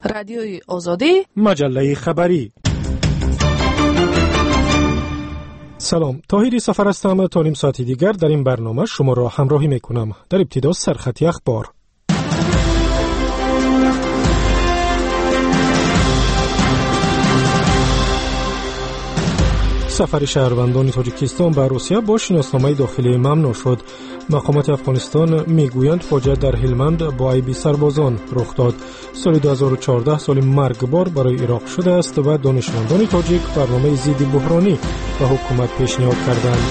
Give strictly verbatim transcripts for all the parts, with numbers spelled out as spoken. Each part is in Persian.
رادیوی آزادی، مجله خبری. سلام، طاهری سفر هستم. تا نیم ساعتی دیگر در این برنامه شما را همراهی میکنم. در ابتدا سرخطی اخبار. سفر شهروندان تاجیکستان به روسیه با شناسنامه داخلی ممنوع شد. مقامات افغانستان میگویند فاجعه در هلمند با عیب سربازان رخ داد. سال دو هزار و چهارده سال مرگبار برای عراق شده است و دانشمندان تاجیک برنامه ضد بحرانی به حکومت پیشنهاد کردند.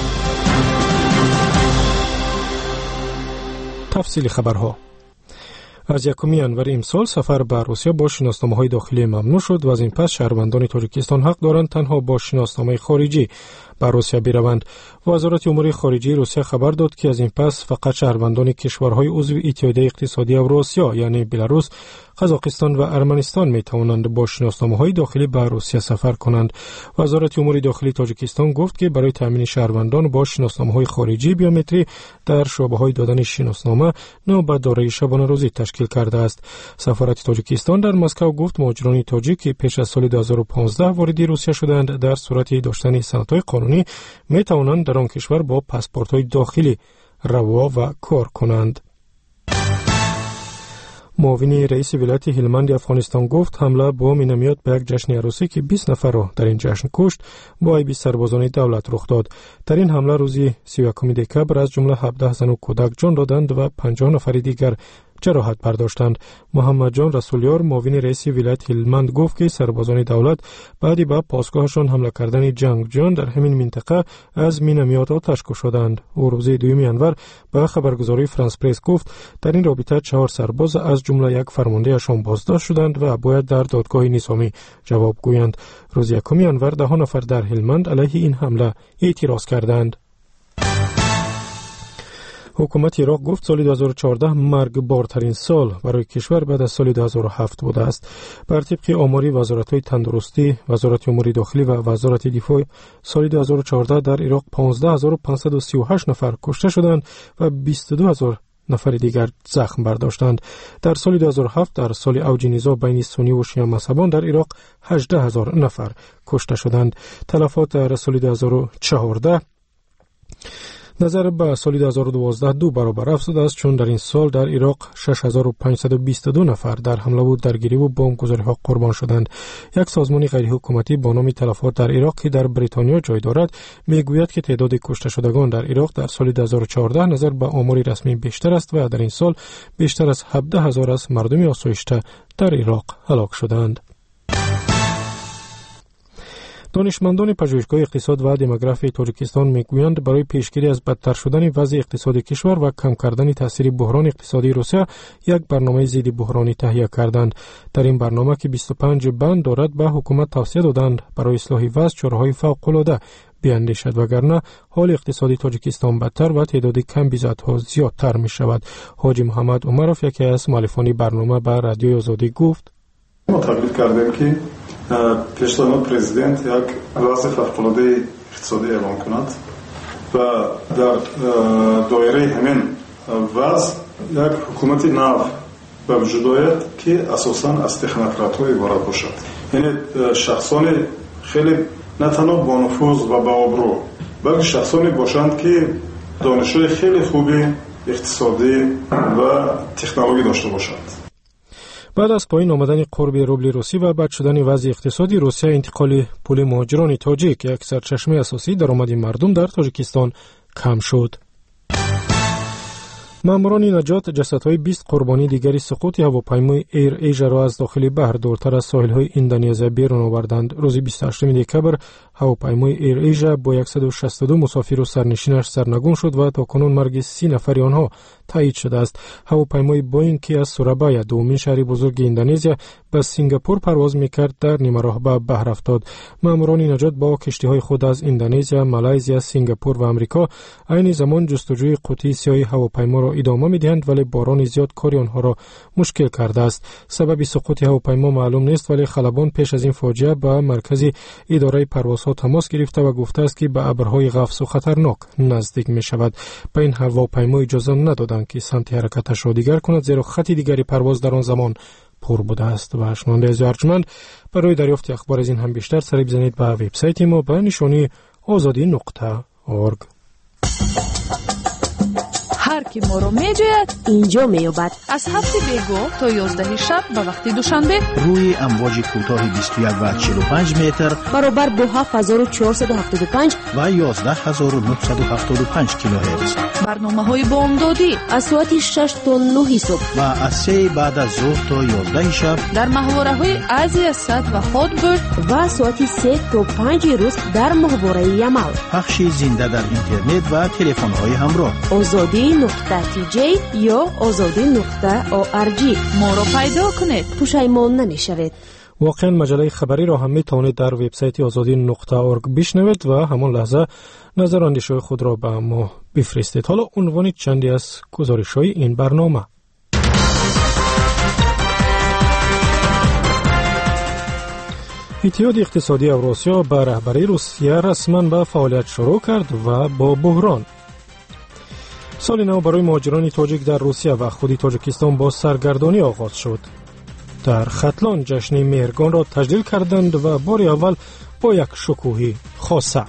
تفصیل خبرها. از یکم ژانویه امسال سفر به روسیه با شناسنامه‌های داخلی ممنوع شد و از این پس شهروندان تاجیکستان حق دارند تنها با شناسنامه خارجی به روسیه بروند. وزارت امور خارجه روسیه خبر داد که از این پس فقط شهروندان کشورهای عضو اتحادیه اقتصادی اوراسیا یعنی بلاروس، قزاقستان و ارمنستان می توانند با شناسنامه‌های داخلی به روسیه سفر کنند. وزارت امور داخلی تاجیکستان گفت که برای تامین شهروندان با شناسنامه‌های خارجی بیومتری در شعبه‌های دادن شناسنامه نوبت دارای شبانه روزی تشکیل کرده است. سفارت تاجیکستان در مسکو گفت مهاجران تاجیک که پیش از سال دو هزار و پانزده وارد روسیه شدند در صورت داشتن سندهای قانونی می توانند در آن کشور با پاسپورت‌های داخلی روا و کار کنند. معاون رئیس ولایت هلمند افغانستان گفت حمله بم نمیاد به یک جشن عروسی که بیست نفر را در این جشن کشت با عیب سربازان دولت رخ داد. در این حمله روزی سی و یکم دکبر از جمله هفده زن و کودک جان دادند و پنجاه نفر دیگر جراحت برداشتند. محمد جان رسولیار معاون رئیس ولایت هلمند گفت که سربازان دولت بعدی به پاسگاهشان حمله کردن جنگجویان در همین منطقه از مینومیات آتش کشیدند. او روز دوم ژانویه به خبرگزاری فرانس پرس گفت در این رابطه چهار سرباز از جمله یک فرماندهشان بازداشت شدند و باید در دادگاه نظامی جواب گویند. روز یکم ژانویه ده نفر در هلمند علیه این حمله اعتراض کردند. حکومت عراق گفت سال دو هزار و چهارده مرگبارترین سال برای کشور بعد از سال دو هزار و هفت بوده است. بر طبق آماری وزارت‌های تندرستی، وزارت امور داخلی و وزارت دفاع، سال دو هزار و چهارده در عراق پانزده هزار و پانصد و سی و هشت نفر کشته شدند و بیست و دو هزار نفر دیگر زخم برداشتند. در سال دو هزار و هفت در سال اوج نزاع بین سنی و شیعه مذهبان در عراق هجده هزار نفر کشته شدند. تلفات در سال دو هزار و چهارده نظر به سال دو هزار و دوازده دو برابر افزوده است، چون در این سال در عراق شش هزار و پانصد و بیست و دو نفر در حمله و درگیری و بمبگذاری‌ها قربان شدند. یک سازمان غیر حکومتی با نام تلفات در عراق که در بریتانیا جای دارد میگوید که تعداد کشته شدگان در عراق در سال دو هزار و چهارده نظر به آمار رسمی بیشتر است و در این سال بیشتر از هفده هزار از مردم آسایشته در عراق هلاک شدند. دانشمندان پژوهشگاه اقتصاد و دموگرافی تاجیکستان میگویند برای پیشگیری از بدتر شدن وضع اقتصادی کشور و کم کردن تاثیر بحران اقتصادی روسیه یک برنامه ضد بحرانی تهیه کردند. در این برنامه که بیست و پنج بند دارد به حکومت توصیه دادند برای اصلاح وضع چاره‌های فوق‌العاده بیاندیشد وگرنه حال اقتصادی تاجیکستان بدتر و تعداد کم بیزت‌ها زیادتر می شود. حاجی محمد عمروف یکی از مؤلفان برنامه به رادیوی آزادی گفت: ما تقلید کردیم که پیشنهاد پرزیدنت یک وضع فوق‌العاده اقتصادی اعلام کند و در دایره همین وضع یک حکومت نو به وجود آید که اساساً از تکنوکرات‌ها عبارت باشد. یعنی شخصان خیلی نه تنها با نفوذ و با آبرو بلکه شخصانی باشند که دانش‌های خیلی خوبی اقتصادی و تکنولوژی داشته باشند. بعد از پایین آمدن قرب روبل روسی و بد شدن وضع اقتصادی روسیه، انتقال پول مهاجران تاجیک یک سرچشمه اساسی درآمد مردم در تاجیکستان کم شد. ماموران نجات جسدهای بیست قربانی دیگری سقوط هواپیمای ایر ایژا را از داخل بحر دورتر از ساحل‌های اندونزی بیرون آوردند. روز بیست و هشتم دکبر هواپیمای ایر ایژا با صد و شصت و دو مسافر و سرنشینش سرنگون شد و تاکنون مرگ سی نفر آنها تایید شده است. هواپیمای بوئینگ که از سورابایا دومین شهر بزرگ اندونزی به سنگاپور پرواز می‌کرد در نیمه راه به بحر افتاد. ماموران نجات با کشتی‌های خود از اندونزی، مالایزیا، سنگاپور و آمریکا عین زمان جستجوی قوطی سیاه هواپیما را ادامه می‌دهند، ولی باران زیاد کار آنها را مشکل کرده است. سبب سقوط هواپیما معلوم نیست، ولی خلبان پیش از این فاجعه به مرکز اداره پروازها تماس گرفته و گفته است که به ابرهای غفص و خطرناک نزدیک می‌شود. به این هواپیما اجازه ندادند که سمت حرکتش را دیگر کند، زیرا خط دیگری پرواز در آن زمان پر بوده است. و شنونده عزیز ارجمند، برای دریافت اخبار از این هم بیشتر سری بزنید به وبسایت ما به نشانی آزادی نقطه اورگ. هر کی ما رو میجوید اینجا میابد. از هفت بیگو تا یازده شب به وقت دوشنبه روی امواج کوتاه بیست و یک و چهل و پنج متر برابر با هفت هزار و چهارصد و هفتاد و پنج و یازده هزار و نهصد و هفتاد و پنج کیلوهرتز. برنامه های بامدادی از ساعت شش تا نه صبح و از سه بعد از ظهر تا یازده شب در محوره های ازی صد و هاتبرد و ساعت سه تا پنج روز در محوره یمل. پخش زنده در اینترنت و تلفن های همراه. آزادی نقطه تی جی یا آزادی نقطه او ار جی. ما رو پیدا کنید، پشیمان نمیشوید. واقعا مجله خبری را هم میتوانید در وبسایت آزادی نقطه اورگ بشنوید و همان لحظه نظر اندیشه خود را به ما بفرستید. حالا عنوان چندی از گزارش‌های این برنامه. اتحاد اقتصادی اوراسیا به رهبری روسیه رسما به فعالیت شروع کرد و با بحران. سال نو برای مهاجران تاجیک در روسیه و خود تاجیکستان با سرگردانی آغاز شد. در ختلان جشن مهرگان را تجلیل کردند و بار اول با یک شکوهی خاصه.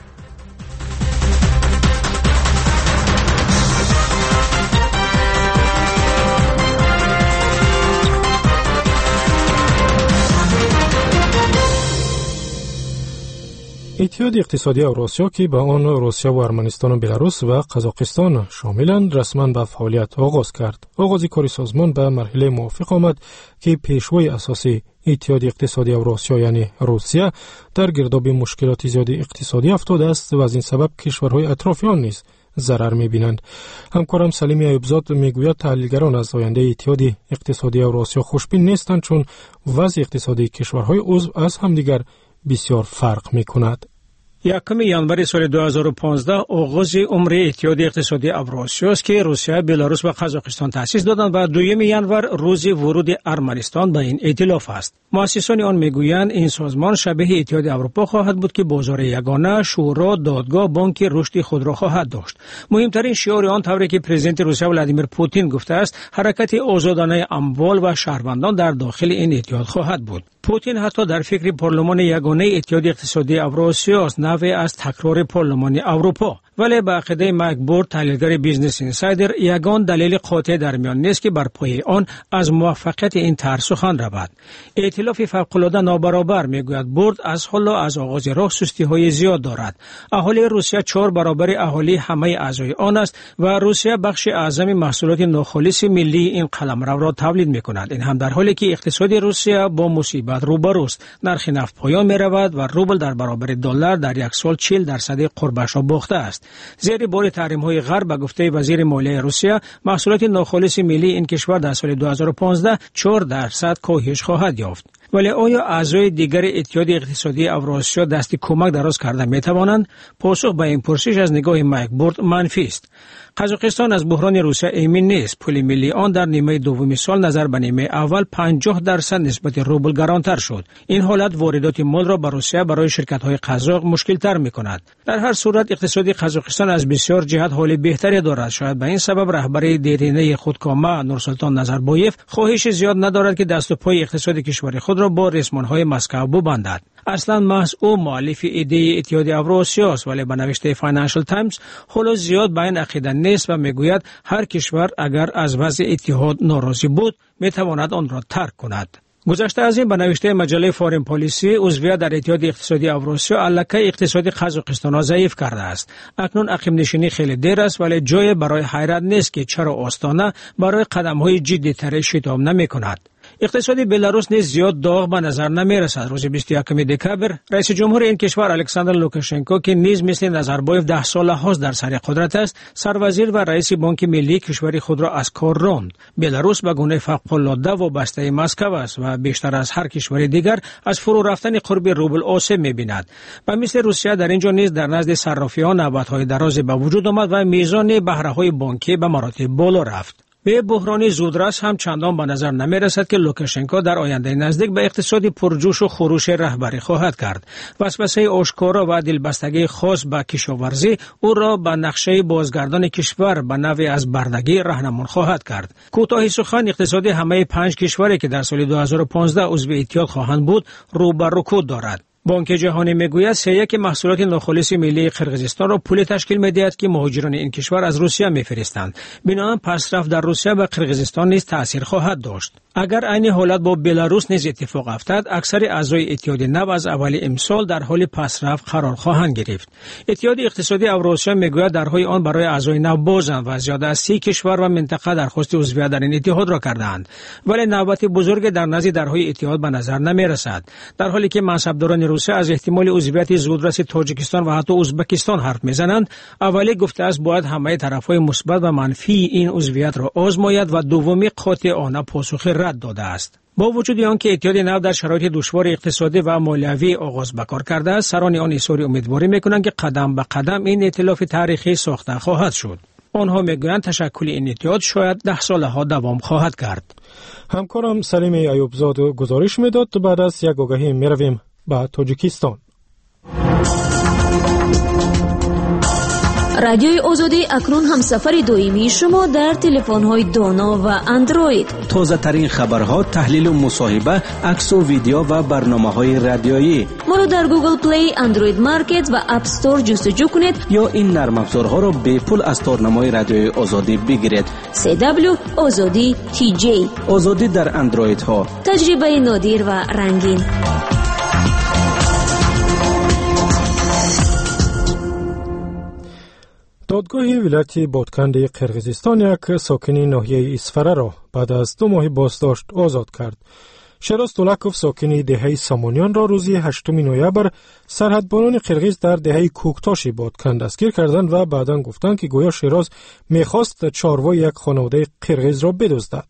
اتحاد اقتصادی اوراسیا که به آن روسیه و ارمنستان و بلاروس و قزاقستان شاملند رسما به فعالیت آغاز کرد. آغاز کار سازمان به مرحله موافق آمد که پیشوای اساسی اتحاد اقتصادی اوراسیا یعنی روسیه در گرداب مشکلات زیاد اقتصادی افتاده است و از این سبب کشورهای اطراف آن نیز ضرر می‌بینند. همکارم سلیم ایوبزاد میگوید تحلیلگران از آینده اتحاد اقتصادی اوراسیا خوشبین نیستند چون وضع اقتصادی کشورهای عضو از همدیگر بسیار فرق می‌کند. یکم ژانویه سال دو هزار و پانزده آغاز عمر اتحاد اقتصادی اوراسیا است که روسیه، بلاروس و قزاقستان تأسیس دادند و دوم ژانویه روز ورود ارمنستان به این ائتلاف است. مؤسسان آن میگویند این سازمان شبیه اتحاد اروپا خواهد بود که بازار یگانه، شورا، دادگاه، بانک رشد خود را خواهد داشت. مهمترین شعار آن طوری که پرزیدنت روسیه ولادیمیر پوتین گفته است، حرکت آزادانه اموال و شهروندان در داخل این اتحاد خواهد بود. پوتین حتی در فکر پارلمان یگانه اتحاد اقتصادی اوراسیا است، نوعی از تکرار پارلمان اروپا. ولی به عقیده مکبورد، تحلیلگر بیزنس اینسایدر، یگان دلیل قاطع در میان نیست که بر پایه آن از موفقیت این طرح سخن رود. ائتلاف فوق‌العاده نابرابر میگوید برد از حالا از آغاز راه سستی‌های زیاد دارد. اهالی روسیه چهار برابر اهالی همه اعضای آن است و روسیه بخش اعظم محصولات ناخالص ملی این قلمرو را تولید می‌کند. این هم در حالی که اقتصاد روسیه با مصیبت روبروست. نرخ نفت پایان می‌رود و روبل در برابر دلار در یک سال چهل درصد قربش را باخته است. زیر بار تحریم‌های غرب به گفته وزیر مالیه روسیه، محصولات ناخالص ملی این کشور در سال دو هزار و پانزده چهار درصد کاهش خواهد یافت. ولی آیا اعضای دیگر اتحاد اقتصادی اوراسیا دست کمک دراز کرده می توانند؟ پاسخ به این پرسش از نگاه مکبورد منفی است. قزاقستان از بحران روسیه ایمن نیست. پول ملی آن در نیمه دوم سال نظر به نیمه اول پنجاه درصد نسبت روبل گرانتر شد. این حالت واردات مال را به روسیه برای شرکت‌های قزاق مشکل تر می‌کند. در هر صورت اقتصادی قزاقستان از بسیار جهت حال بهتری دارد. شاید به این سبب رهبری دیرینه خودکامه نورسلطان نظربایف خواهش زیاد ندارد که دست و پای اقتصادی کشور خود را با رسمان‌های مسکو ببندد. اصلا محض او مؤلف ایده اتحاد اوراسیا است، ولی به نوشته فاینانشال تایمز حالا زیاد به این عقیده نیست و میگوید هر کشور اگر از وضع اتحاد ناراضی بود میتواند آن را ترک کند. گذشته از این به نوشته مجله فارن پالیسی، عضویت در اتحاد اقتصادی اوراسیا الکی اقتصاد قزاقستان را ضعیف کرده است. اکنون عقب نشینی خیلی دیر است، ولی جای برای حیرت نیست که چرا آستانه برای قدم‌های جدی‌تر شتاب نمی‌کند. اقتصادی بلاروس نیز زیاد داغ به نظر نمی رسد. روز بیست و یکم دکامبر رئیس جمهور این کشور الکساندر لوکاشنکو که نیز مثل نظربایف ده ساله هاست در سر قدرت است، سروزیر و رئیس بانک ملی کشور خود را از کار راند. بلاروس به گونه فوق‌العاده وابسته مسکو است و بیشتر از هر کشور دیگر از فرو رفتن قرب روبل آسیب می‌بیند. و مثل روسیه در اینجا نیز در نزد صرافیان نوبت‌های دراز به وجود آمد و میزان بهره‌های بانکی به مراتب بالا رفت. به بحران زودرس هم چندان به نظر نمی رسد که لوکاشنکو در آینده نزدیک به اقتصادی پرجوش و خروش رهبری خواهد کرد. وسوسه آشکارا و دلبستگی خاص به کشاورزی او را به نقشه بازگردان کشور به نوعی از بردگی راهنمون خواهد کرد. کوتاه سخن، اقتصاد همه پنج کشوری که در سال دو هزار و پانزده عضو اتحاد خواهند بود رو به رکود دارد. بانک جهانی میگوید سه یک محصولات ناخالص ملی قرقیزستان را پول تشکیل می‌دهد که مهاجران این کشور از روسیه می‌فرستند. بنابراین پسرفت در روسیه و قرقیزستان نیز تأثیر خواهد داشت. اگر این حالت با بلاروس نیز اتفاق افتد، اکثر اعضای اتحاد نو از اول امسال در حال پسرفت قرار خواهند گرفت. اتحاد اقتصادی اوراسیا میگوید درهای آن برای اعضای نو بازند و زیاده از سی کشور و منطقه درخواست عضویت در این اتحاد را کردند، ولی نوبت بزرگ در نزد درهای اتحاد به نظر نمی‌رسد، در حالی که منصبداران روسیه از احتمال عضویت زودرس تاجیکستان و حتی ازبکستان حرف میزنند. اولی گفته است باید همه طرفهای مثبت و منفی این عضویت را آزماید و دومی قاطعانه پاسخ رد داده است. با وجود آنکه اتحاد نو در شرایط دشوار اقتصادی و مالیوی آغاز به کار کرده است، سران آن اظهار امیدواری میکنند که قدم به قدم این ائتلاف تاریخی ساخته خواهد شد. آنها میگویند تشکل این اتحاد شاید ده ساله ها دوام خواهد کرد. همکارم سلیم ایوبزاد گزارش میداد. بعد از یک آگهی میرویم به تاجیکستان. رادیوی آزادی اکنون همسفر دائمی شما در تلفن‌های دانا و اندروید. تازه ترین خبرها، تحلیل و مصاحبه، عکس و ویدیو و برنامه‌های رادیویی. ما را در گوگل پلی، اندروید مارکت و اپ استور جستجو کنید یا این نرم افزارها را به پول از تارنمای رادیوی آزادی بگیرید. سی دبلیو آزادی تی جی. آزادی در اندروید ها. تجربه نادر و رنگین. دادگاه ولایت بادکند قرقیزستان یک ساکن ناحیه اسفره را بعد از دو ماه بازداشت آزاد کرد. شیراز تولاکوف ساکن دهه سامانیان را روز هشتم نوامبر سرحدبانان قرقیز در دهه کوکتاش بادکند دستگیر کردند و بعداً گفتند که گویا شیراز میخواست چاروای یک خانواده قرقیز را بدزدد.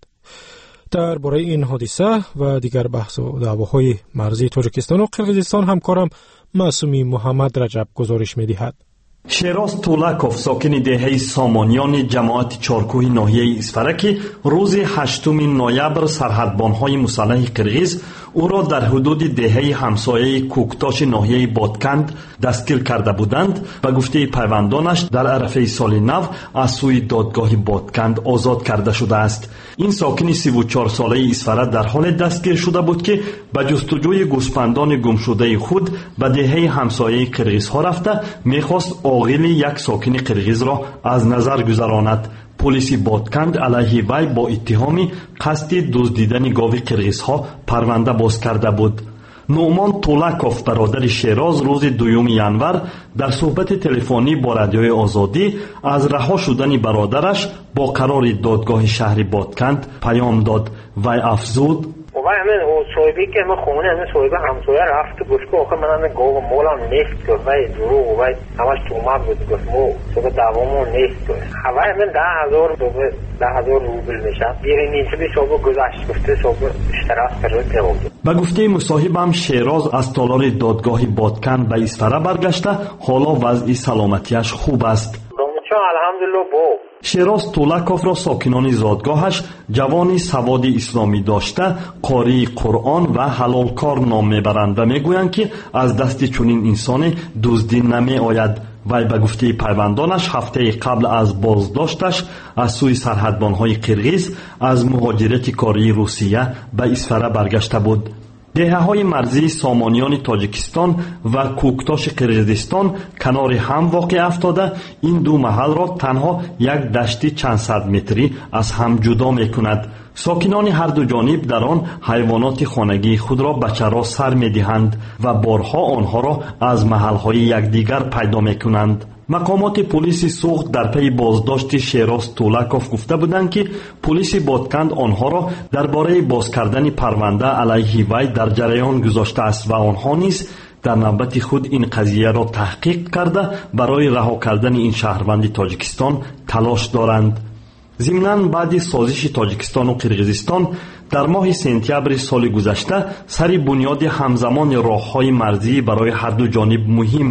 درباره این حادثه و دیگر بحث و دعواهای مرزی تاجیکستان و قرقیزستان همکارم معصومی محمد رجب گزارش می‌دهد. شیراز تولاکوف ساکن دهه سامانیان جماعت چارکوه ناحیه اسفره که روز هشتم نوامبر سرحدبانهای مسلح قرقیز او را در حدود دهه همسایه کوکتاش ناحیه بادکند دستگیر کرده بودند و گفته پیوندانش در عرفه سال نو از سوی دادگاه بادکند آزاد کرده شده است. این ساکن سی و چهار ساله اسفره در حال دستگیر شده بود که به جستجوی گوسفندان گم شده خود به دهه همسایه قرقیزها رفته میخواست عاقل یک ساکن قرقیز را از نظر گذراند. پلیس بادکند علیه وی با اتهام قصد دزدیدن گاو قرقیزها پرونده باز کرده بود. نومان تولاکوف برادر شیراز روز دوم ینور در صحبت تلفنی با رادیوی آزادی از رها شدن برادرش با قرار دادگاه شهر بادکند پیام داد. وی افزود: و همین او صاحبی که من خونه همین صاحب همسایه رفت گفت که آخه من همین گاو مولم نیست که وی دروغ و وی همش تومت بود گفت مو صبح دوامون نیست که و همین ده هزار صبح ده هزار روبل میشه بیرین اینجوری صبح گذشت گفته صبح اشتراک کرده تیمونده. به گفته مصاحبم شیراز از تالار دادگاه بادکند به اسفره برگشته حالا وضع سلامتیش خوب است. الحمدلله با شیراز تولاکوف را ساکنان زادگاهش جوانی سواد اسلامی داشته قاری قرآن و حلال کار نام میبرند و میگویند که از دست چنین انسان دزدی نمی آید. وی به گفته پیوندانش هفته قبل از بازداشتش از سوی سرحدبانهای قرقیز از مهاجرت کاری روسیه به اسفره برگشته بود. دهه های مرزی سامانیان تاجیکستان و کوکتاش قرقیزستان کنار هم واقع افتاده این دو محل را تنها یک دشتی چند صد متری از هم جدا می کند. ساکنان هر دو جانب در آن حیوانات خانگی خود را به چرا سر می دهند و بارها آنها را از محل های یکدیگر پیدا می کنند. مقامات پلیس سوخت در پی بازداشت شیراز تولاکوف گفته بودند که پلیس بادکند آنها را درباره باز کردن پرونده علیه وی در جریان گذاشته است و آنها نیز در نوبت خود این قضیه را تحقیق کرده برای رها کردن این شهروند تاجیکستان تلاش دارند. ضمناً بعد سازش تاجیکستان و قرقیزستان در ماه سپتامبر سال گذشته سر بنیاد همزمان راههای مرزی برای هر دو جانب مهم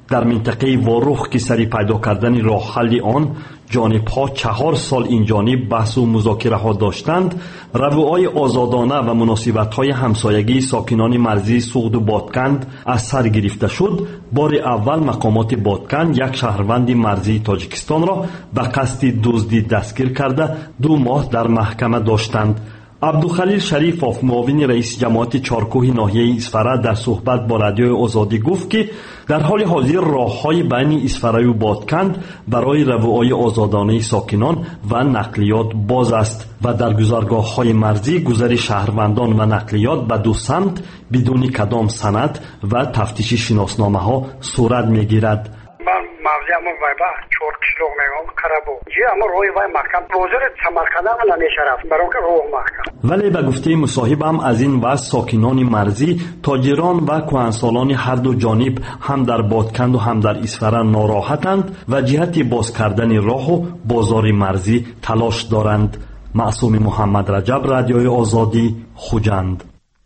در منطقه واروخ که سری پیدا کردن راه حل آن جانب‌ها چهار سال این جانب بحث و مذاکره ها داشتند، رویای آزادانه و مناسبت‌های همسایگی ساکنان مرزی سوغد و بادکند از سر گرفته شد. بار اول مقامات بادکند یک شهروند مرزی تاجیکستان را به قصد دزدی دستگیر کرده دو ماه در محکمه داشتند. عبدالخلیل شریفوف معاون رئیس جماعت چارکوه ناحیه اسفره در صحبت با رادیوی آزادی گفت که در حال حاضر راه‌های بین اسفره و بادکند برای رویای آزادانه ساکنان و نقلیات باز است و در گذرگاه‌های مرزی گذر شهروندان و نقلیات به دو سمت بدون کدام سند و تفتیش شناسنامه‌ها صورت می‌گیرد. مغزی اما وای با چهار کیلو میگم کربو جی اما روی وای محکم بازار سمرقند هم نمیشه رفت برای که روح محکم. ولی به گفته مصاحبم از این وضع ساکنان مرزی، تاجران و کهنسالان هر دو جانب هم در بادکند و هم در اسفره ناراحتند و جهت باز کردن راه و بازار مرزی تلاش دارند. معصوم محمد رجب، رادیوی آزادی، خوجند.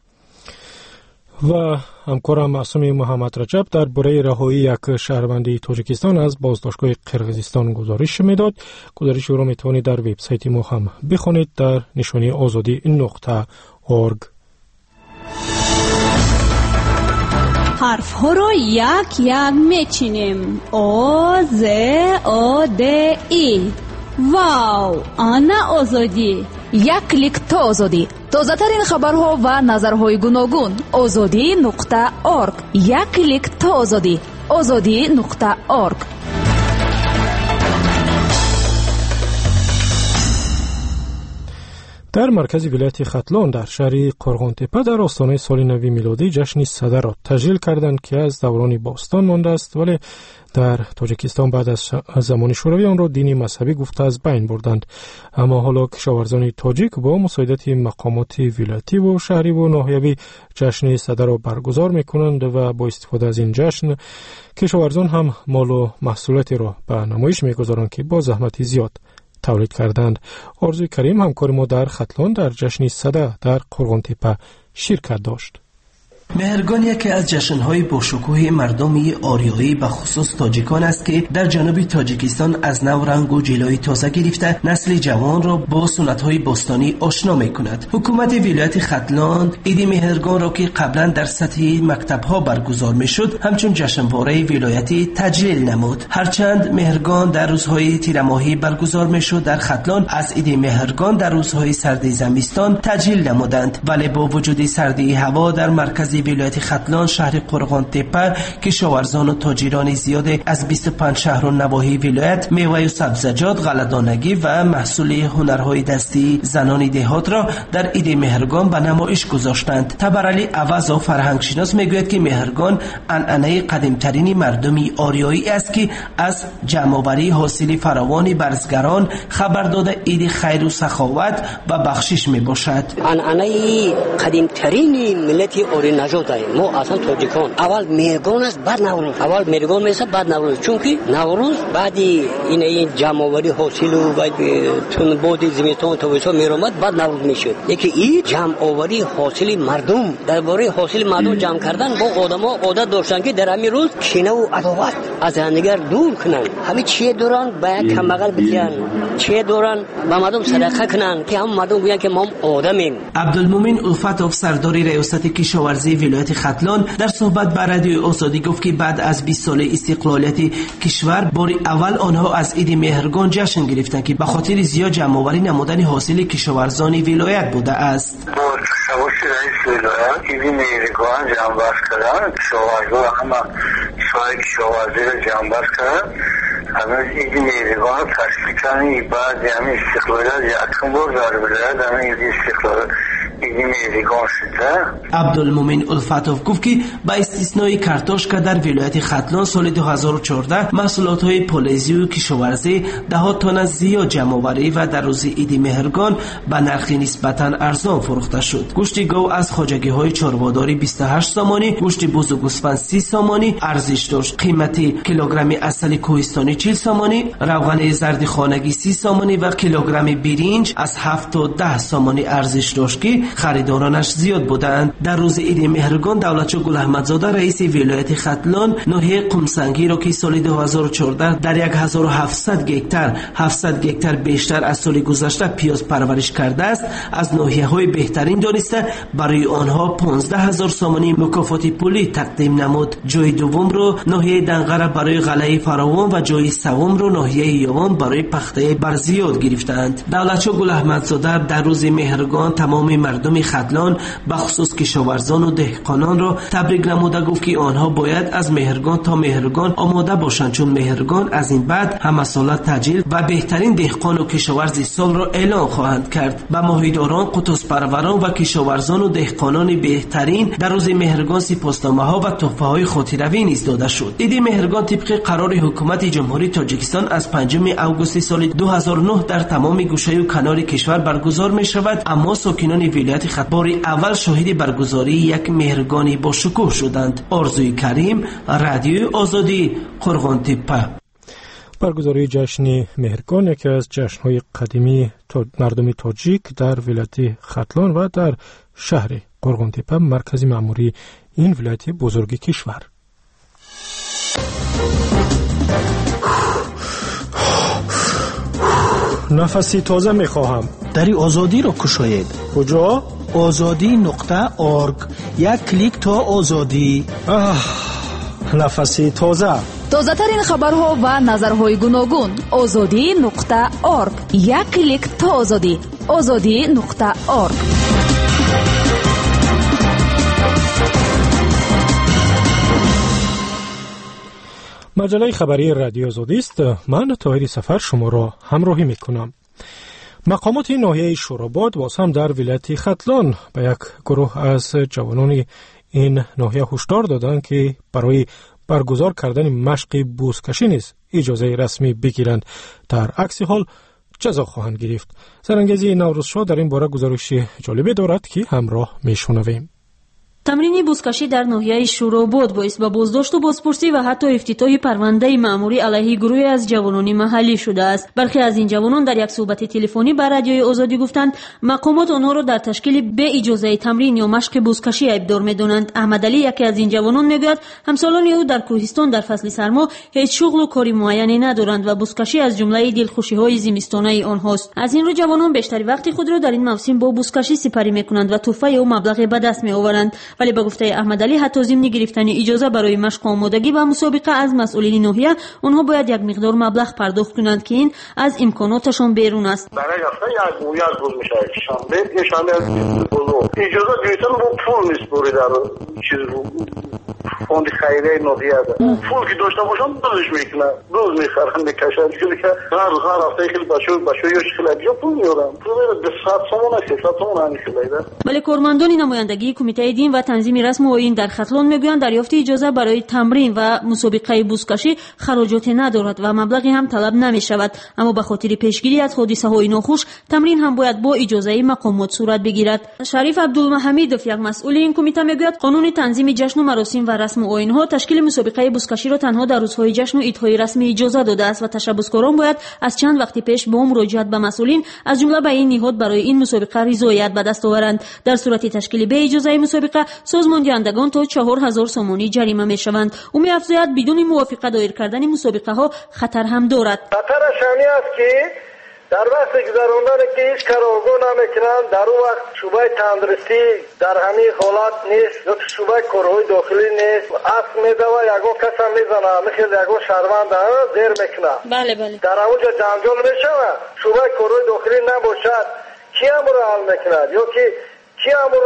و همکارم معصوم محمد رجب در باره رهایی یک شهروند تاجیکستان از بازداشتگاه قرقیزستان گزارش میداد. گزارش او را میتوانید در وبسایت ما هم بخوانید در نشانی آزادی نقطه اورگ. حرف ها را یک یک میچینیم. آ ز آ د ای. واو، آنا آزادی. یک کلیک تا آزادی. تازه ترین خبرها و نظرهای گوناگون. آزادی نقطه اورگ. یک کلیک تا آزادی. آزادی نقطه اورگ. در مرکز ولایت ختلان در شهر قرغانتپه در آستانه سال نو میلادی جشن صده را تجلیل کردند که از دوران باستان مانده است، ولی در تاجیکستان بعد از زمان شوروی آن را دینی مذهبی گفته از بین بردند. اما حالا کشاورزان تاجیک با مساعدت مقامات ولایتی و شهری و ناحیوی جشن صده را برگزار میکنند و با استفاده از این جشن کشاورزان هم مال و محصولاتی را به نمایش میگذارند که با زحمت زیاد تولید کردند. آرزوی کریم همکار ما در ختلان در جشن صده در قرغانتپه شرکت داشت. مهرگان یکی از جشن‌های باشکوه مردمی آریایی به خصوص تاجیکان است که در جنوب تاجیکستان از نو رنگ و جلوه تازه گرفته نسل جوان را با سنت‌های باستانی آشنا می‌کند. حکومت ولایت ختلان عید مهرگان را که قبلا در سطح مکتب‌ها برگزار می‌شد همچون جشنواره ولایتی تجلیل نمود. هرچند مهرگان در روزهای تیر ماهی برگزار می‌شد، در ختلان از عید مهرگان در روزهای سردی زمستان تجلیل نمودند، ولی با وجود سردی هوا در مرکز ولایت ختلان شهر قرغانتپه کشاورزان و تاجران زیاد از بیست و پنج شهر و نواحی ولایت میوه و سبزیجات، غله‌دانگی و محصول هنرهای دستی زنان دهات را در عید مهرگان به نمایش گذاشتند. تبرعلی عوض و فرهنگ شناس میگوید که مهرگان عنعنه قدیمترین مردمی آریایی است که از جمع‌آوری حاصل فراوان برزگران خبر داده عید خیر و سخاوت و بخشش میباشد. عنعنه قدیمترین ملت آریایی ما اصلا تاجیکان اول مهرگان است بعد نوروز، اول مهرگان میشه بعد نوروز، چون که نوروز بعدی این این جمع آوری حاصل و بعد تون بود زمستان تابستان میرامد بعد نوروز میشد. یکی این جمع آوری حاصل مردم درباره حاصل مردم جمع کردن با آدما عادت داشتن که در همین روز کینه و عداوت از همدیگر دور کنن، همین چیه دوران با کم بغل بگیرن، چیه دوران با مردم صدقه کنن که هم مردم بگن که ما آدمیم. عبدالمومن الفتوف سردار ریاست کشاورزی ولایت ختلان در صحبت با رادیوی آزادی گفت که بعد از بیست سال استقلالیت کشور بار اول آنها از عید مهرگان جشن گرفتند که به خاطر زیاد جمع‌آوری نمودن حاصل کشاورزان ولایت بوده است. شواش رئیس ولایت عید مهرگان جمع کردن، کشاورزان همه سای کشاورزی را جمع کردن، همه عید مهرگان را تشکیل کردن. بعد همین استقلالیت یکم بار در ولایت همین عید استقلالیت عبدالمومن الفتوف گفت که با استثنای کارتوشکا در ولایت ختلان سال دو هزار و چهارده محصولات های پالایزی و کشاورزی ده تن زیاد جمع آوری و در روز عید مهرگان به نرخ نسبتا ارزان فروخته شد. گوشت گاو از خواجگی های چارباداری بیست و هشت سامانی، گوشت بز و گوسفند سی سامانی ارزش داشت. قیمت کیلوگرم عسل کوهستانی چهل سامانی، روغن زرد خانگی سی سامانی و کیلوگرم برنج از هفت تا ده سامانی ارزش داشت که خریدارانش زیاد بودند. در روز عید مهرگان دولتچو گل احمدزاده رئیس ولایت ختلان ناحیه قمسنگی را که سال دو هزار و چهارده در هزار و هفتصد گکتار هفتصد گکتار بیشتر از سال گذشته پیاز پرورش کرده است از ناحیه‌های بهترین دانسته برای آنها پانزده هزار سامانی مکافات پولی تقدیم نمود. جای دوم رو ناحیه دنقره برای غله فراوان و جای سوم رو ناحیه یوان برای پخته برزیاد گرفتند. دولتچو گل احمدزاده در روز مهرگان تمام مردم ختلان به خصوص کشاورزان و دهقانان را تبریک نموده گفت که آنها باید از مهرگان تا مهرگان آماده باشند چون مهرگان از این بعد همه ساله تجلیل و بهترین دهقان و کشاورز سال را اعلان خواهند کرد. به ماهیداران، قطوس پروران و کشاورزان و دهقانان بهترین در روز مهرگان سپاسنامه‌ها و تحفه‌های خاطره‌ای نیز داده شد. عید مهرگان طبق قرار حکومت جمهوری تاجیکستان از پنجم آگوست سال دو هزار و نه در تمام گوشه و کنار کشور برگزار می شود، اما ساکنان ولایت ختلان بار اول شاهد برگزاری یک مهرگانی با شکوه شدند. آرزوی کریم، رادیو آزادی، قرغان تپه. برگزاری جشن مهرگان یکی از جشن‌های قدیمی مردم تاجیک در ولایت ختلان و در شهر قرغان تپه مرکز مأموری این ولایت بزرگ کشور. نفسی تازه میخواهم. دری آزادی را کشاید. کجا؟ آزادی نقطه اورگ. یک کلیک تا آزادی. آه، نفسی تازه. تازه ترین خبرها و نظرهای گوناگون. آزادی نقطه اورگ. یک کلیک تا آزادی. آزادی نقطه اورگ. مجله خبری رادیو آزادی است. من طاهر سفر شما را همراهی میکنم. مقامات ناحیه شوراباد باز هم در ولایت ختلان به یک گروه از جوانان این ناحیه هشدار دادند که برای برگزار کردن مشق بوزکشی نیز اجازه رسمی بگیرند، در عکس حال جزا خواهند گرفت. سرانگزی نوروزشاه در این باره گزارش جالبی دارد که همراه میشنویم. تمرین بوزکشی در ناحیه شوراباد باعث به بازداشت و بازپرسی و حتی افتتاح پرونده مأموری علیه گروهی از جوانان محلی شده است. برخی از این جوانان در یک صحبت تلفنی با رادیوی آزادی گفتند مقامات آنها را در تشکیل به اجازه تمرین یا مشق بوزکشی ایبدار می‌دانند. احمد علی یکی از این جوانان میگوید همسالان او در کوهستان در فصل سرما هیچ شغل و کاری معینی ندارند و بوزکشی از جمله دلخوشی‌های زمستانه آنهاست. از این رو جوانان بیشتر وقت خود را در این موسم با بوزکشی سپری می‌کنند و تحفه یا مبلغ به دست می‌آورند. ولی به گفته احمد علی حتی ضمن گرفتن اجازه برای مشق آمادگی و مسابقه از مسئولین ناحیه آنها باید یک مقدار مبلغ پرداخت کنند که این از امکاناتشان بیرون است. برای رفتن یک یک روز میشه شنبه یه شنبه از اجازه گرفتن با پول نیست بوری در چیز فوند خیریه ناحیه ده پول که داشته باشم بازش میکنن روز میخرن میکشن که هر هر هفته خیلی بچه بچه یا خیلی بیا پول میارن پول به صد تومان سیصد تومان همین خیلی. ولی کارمندان نمایندگی کمیته دین و تنظیم رسم آیین در ختلان میگویند دریافت اجازه برای تمرین و مسابقه بوزکشی خراجاتی ندارد و مبلغی هم طلب نمی شود، اما به خاطر پیشگیری از حادثه های ناخوش تمرین هم باید با اجازه مقامات صورت بگیرد. شریف عبدالمحمیدوف یک مسئول این کمیته میگوید قانون تنظیم جشن و مراسم و رسم آیین ها تشکیل مسابقه بوزکشی را تنها در روزهای جشن و عیدهای رسمی اجازه داده است و تشبثکاران باید از چند وقت پیش با مراجعت به مسئولین از جمله به این نهاد برای این مسابقه رضایت به دست آورند. در صورت تشکیل به اجازه مسابقه سازماندهندگان تا چهار هزار سامانی جریمه میشوند. او می‌افزاید بدون موافقت دایر کردن مسابقه ها خطر هم دارد. خطرش همین است که در وقت گذراندن که هیچ قرارگاه نمیکنند در اون وقت شعبه تندرستی در همین حالت نیست یا شعبه کارهای داخلی نیست اصل میده و یگان کس هم میزنه مثل یگان شهروند زیر میکنه. بله بله در اونجا جنجال میشود شعبه کارهای داخلی نباشد کی امر حل میکند یا که کی امر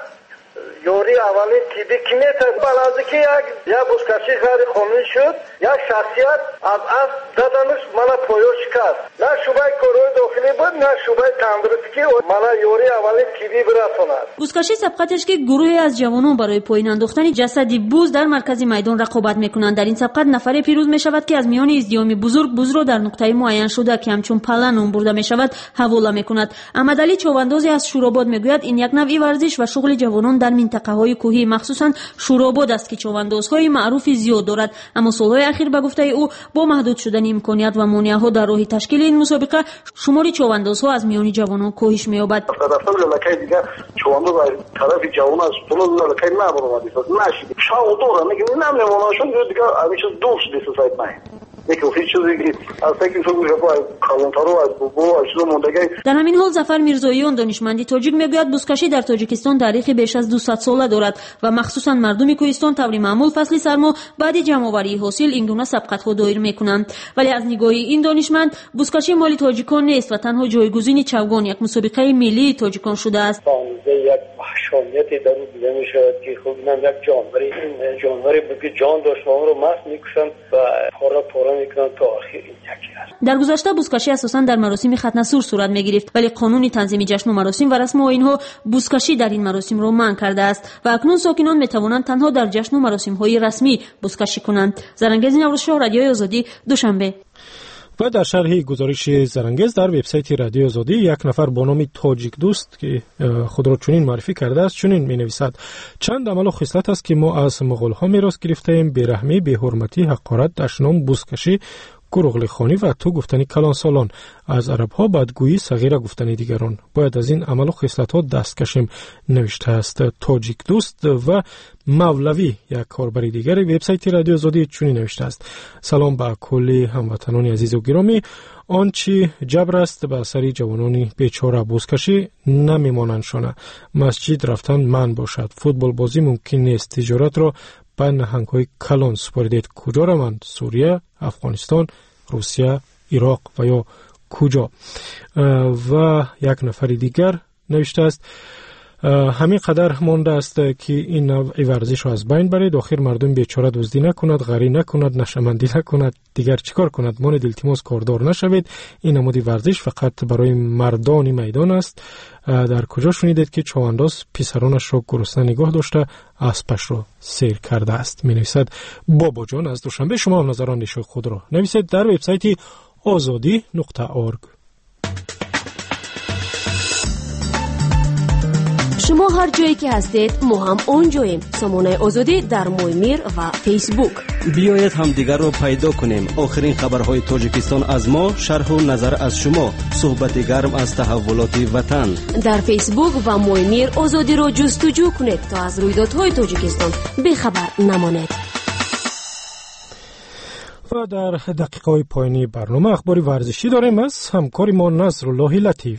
یوری اولین تیبی کی میتونه بلازی که یک یا بوزکشی غیر قانونی شد یک شخصیت از از دادنش مالا پایو شکست نه شعبه کارهای داخلی بود نه شعبه تندرستی مالا یوری اولین تیبی برساند. بوزکشی سبقتش که گروهی از جوانان برای پایین انداختن جسدی بوز در مرکز میدان رقابت میکنند. در این سبقت نفر پیروز میشود که از میان ازدیام بزرگ بوز را در نقطه معین شده که همچون پلن اون برده میشود حواله میکند. احمد علی چوبندازی از شوراباد میگوید این یک نوعی ورزش و شغل جوانان در منطقه های منطقه‌های کوهی مخصوصاً شوراباد است که چوندازهای معروف زیاد دارد، اما سالهای اخیر به گفته او با محدود شدن امکانیت و مانع‌ها در راه تشکیل این مسابقه شمار چوندازها از میان جوانان کاهش می‌یابد. چونداز از طرف جوان از طول لکه نبرد نشید شاو داره میگه نمی‌مونه شون دیگه همیشه دوست دیسه سایت نه یکی هیچ چیزی که از فکر شو میشه با کالانتارو از بو از چیز موندگی. در همین حال ظفر میرزاییان دانشمندی تاجیک میگوید بزکشی در تاجیکستان تاریخی بیش از دویست ساله دارد و مخصوصا مردم کوهستان طور معمول فصل سرما بعد جمع‌آوری حاصل این گونه سبقت‌ها دایر میکنند، ولی از نگاه این دانشمند بزکشی مال تاجیکان نیست و تنها جایگزین چوگان یک مسابقه ملی تاجیکان شده است. یک وحشانیتی در اون دیده می شود که خب اینم یک جانوری این جانوری بود که جان داشت و اون رو مست میکشند و پاره پاره میکنند تا آخر این یکی است. در گذشته بزکشی اساساً در مراسم ختنه سور صورت میگرفت، ولی قانون تنظیم جشن و مراسم و رسم آیین‌ها بزکشی در این مراسم را منع کرده است و اکنون ساکنان میتوانند تنها در جشن و مراسم‌های رسمی بزکشی کنند. زرنگز نوروزشاه، رادیوی آزادی، دوشنبه. و در شرح گزارش زرنگز در وبسایت رادیو آزادی یک نفر با نام تاجیک دوست که خود را چنین معرفی کرده است چنین می‌نویسد: چند عمل و خصلت است که ما از مغول‌ها میراث گرفته‌ایم: بی‌رحمی، بی‌حرمتی، حقارت، دشنام، بزکشی، گروغلی خانی و تو گفتنی کلان سالان، از عرب‌ها بدگویی، صغیره گفتنی دیگران. باید از این عمل و خصلت‌ها دست کشیم، نوشته است تاجیک دوست. و مولوی یک کاربر دیگر وبسایت رادیو آزادی چنین نوشته است: سلام به کل هموطنان عزیز و گرامی. آنچه جبر است به اثر جوانان بیچاره بزکشی نمیمانندشانه. مسجد رفتن من باشد، فوتبال بازی ممکن نیست، تجارت را به نهنگ‌های کلان سپردید. کجا روند؟ سوریه، افغانستان، روسیه، عراق و یا کجا؟ و یک نفر دیگر نوشته است: همین قدر مانده است که این نوع ورزش رو از بین برید، آخر مردم بیچاره دزدی نکند، غری نکند، نشمندی نکند، دیگر چیکار کند؟ مان دلتماس کاردار نشوید. این نمود ورزش فقط برای مردان میدان است. در کجا شنیدید که چوانداز پسرانش را گرسنه نگاه داشته اسبش را سیر کرده است؟ می نویسد بابا جان از دوشنبه. شما هم نظران نشای خود را نویسید در وبسایت آزادی نقطه اورگ. شما هر جایی که هستید ما هم اونجاییم. سامانه آزادی در مویمیر و فیسبوک. بیایید هم دیگر رو پیدا کنیم. آخرین خبرهای تاجیکستان از ما، شرح و نظر از شما، صحبت گرم از تحولات وطن. در فیسبوک و مویمیر آزادی رو جستجو کنید تا از رویدادهای تاجیکستان بیخبر نمانید. و در دقیقه‌های پایانی برنامه اخباری ورزشی داریم از همکار ما نصرالله لطیف.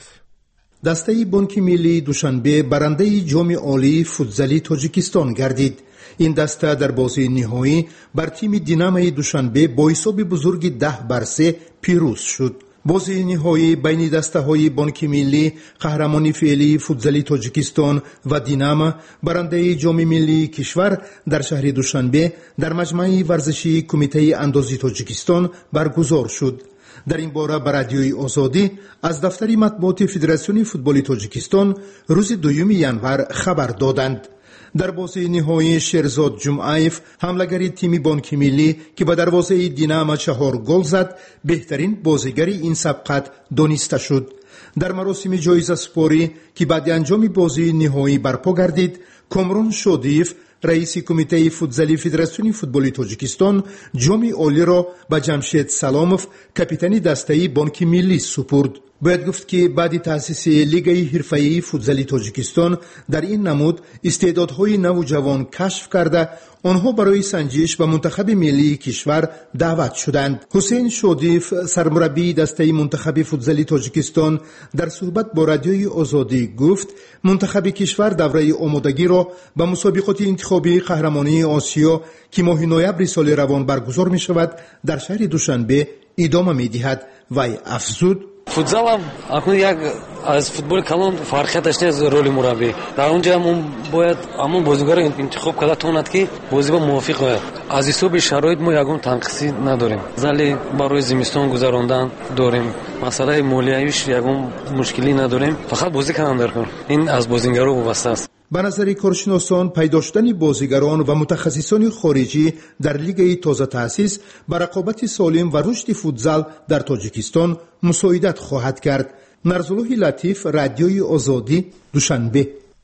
دسته بانک ملی دوشنبه برنده جام عالی فوتزالی تاجیکستان گردید. این دسته در بازی نهایی بر تیم دینامای دوشنبه با حساب بزرگ ده بر سه پیروز شد. بازی نهایی بین دسته های بانک ملی، قهرمانی فعلی فوتزالی تاجیکستان و دینام برنده جام ملی کشور در شهر دوشنبه در مجمع ورزشی کمیته اندازی تاجیکستان برگزار شد. در این باره به رادیوی آزادی از دفتر مطبوعات فدراسیون فوتبال تاجیکستان روز دوم ژانویه خبر دادند. در بازی نهایی شیرزاد جمعایف حمله‌گر تیم بانک ملی که به دروازه دینamo چهار گل زد بهترین بازیگر این سبقت دانسته شد. در مراسم جایزه سپاری که بعد انجام بازی نهایی برپا گردید، کامران شادیف رئیس کمیته فوتزالی فدراسیون فوتبال تاجیکستان جام عالی را به جمشید سلاموف کاپیتان دسته بانک ملی سپرد. باید گفت که بعد تأسیس لیگ حرفه‌ای فوتزالی تاجیکستان در این نمود استعدادهای نوجوان کشف کرده آنها برای سنجش به منتخب ملی کشور دعوت شدند. حسین شادیف سرمربی دسته منتخب فوتزالی تاجیکستان در صحبت با رادیوی آزادی گفت منتخب کشور دوره آمادگی را به مسابقات انتخابی قهرمانی آسیا که ماه نوامبر سال روان برگزار می شود در شهر دوشنبه ادامه می دهد. وی افزود فوتزال هم اکنون یک از فوتبال کلان فرقیت داشته از رول مربی. در اونجا هم باید همون بازیگر انتخاب کرده تواند که بازی با موافق باید. از حساب شرایط ما یگان تنقیصی نداریم. زلی برای زمستان گذراندن داریم. مسئله مالیاییش یگان مشکلی نداریم. فقط بازی کردن داریم. این از بازیگران وابسته است. به نظر کارشناسان پیدا شدن بازیگران و متخصصان خارجی در لیگ تازه تأسیس بر رقابت سالم و رشد فوتزال در تاجیکستان مساعدت خواهد کرد. نصرالله لطیف، رادیوی آزادی، دوشنبه.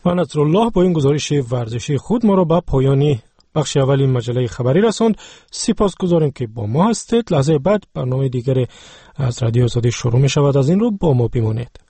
و نصرالله با این گزارش ورزشی خود ما را به پایانی بخش اولی مجله خبری رساند. سپاس گذاریم که با ما هستید. لحظه بعد برنامه دیگر از رادیو آزادی شروع می شود. از این رو با ما بمانید.